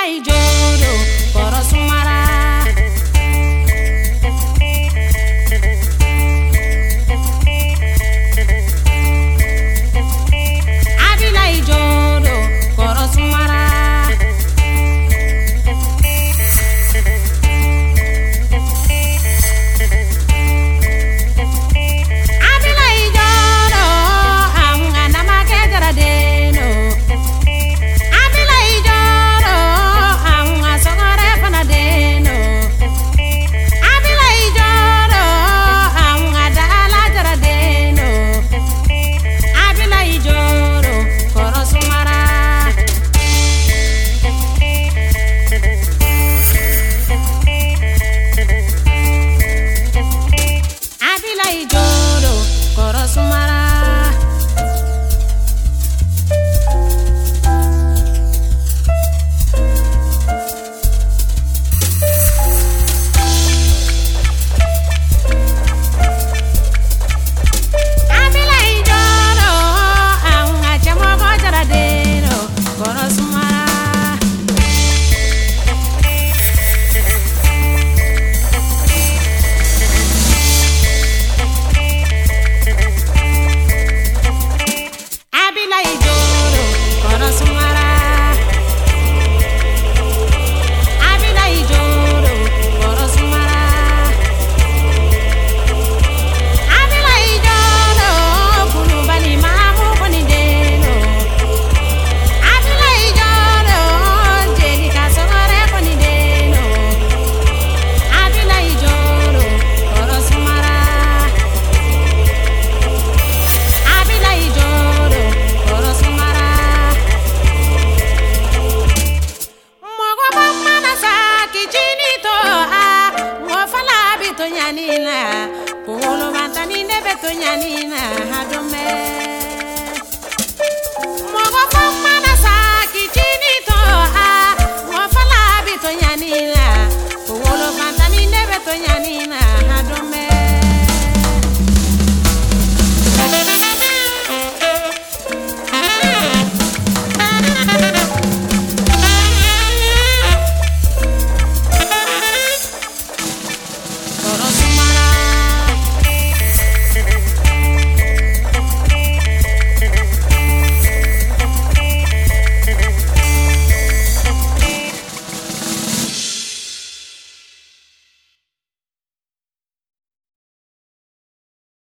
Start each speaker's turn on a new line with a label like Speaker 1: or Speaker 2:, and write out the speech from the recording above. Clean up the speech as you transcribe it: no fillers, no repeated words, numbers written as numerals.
Speaker 1: ijoro koro sumara abila ijoro koro sumara abila ijoro angana magedara deno abila ijoro anga sogore fana deno abila ijoro anga dala jara deno abila ijoro koro sumara abila ijoro koro sumara abila ijoro anga chamogo jara deno koro sumara abila ijoro koro sumara abila ijoro koro sumara abila ijoro kulubali mamu koni deno abila ijoro jeli kasogore koni deno abila ijoro koro sumara abila ijoro koro sumara mogo bamana sa kichini to a ngofala bito nyanina kolo bantani ne beto nyanina